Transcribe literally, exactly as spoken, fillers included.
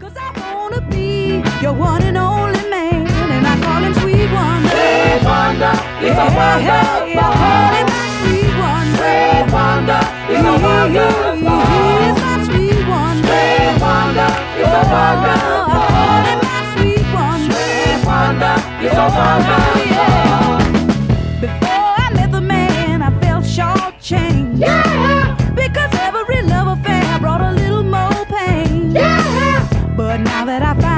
'Cause I wanna be your one and only man, and I call him Sweet Wonder. Sweet Wonder, he's a wonder. Hey, I call him my Sweet Wonder. Sweet Wonder, he's a wonder. He is my Sweet Wonder. Sweet Wonder, he's a wonder. I call him my Sweet Wonder. Sweet Wonder, he's a wonder. Yeah. Before I met the man, I felt shortchanged. Yeah. Because every love affair brought a little more pain. Yeah. But now that I found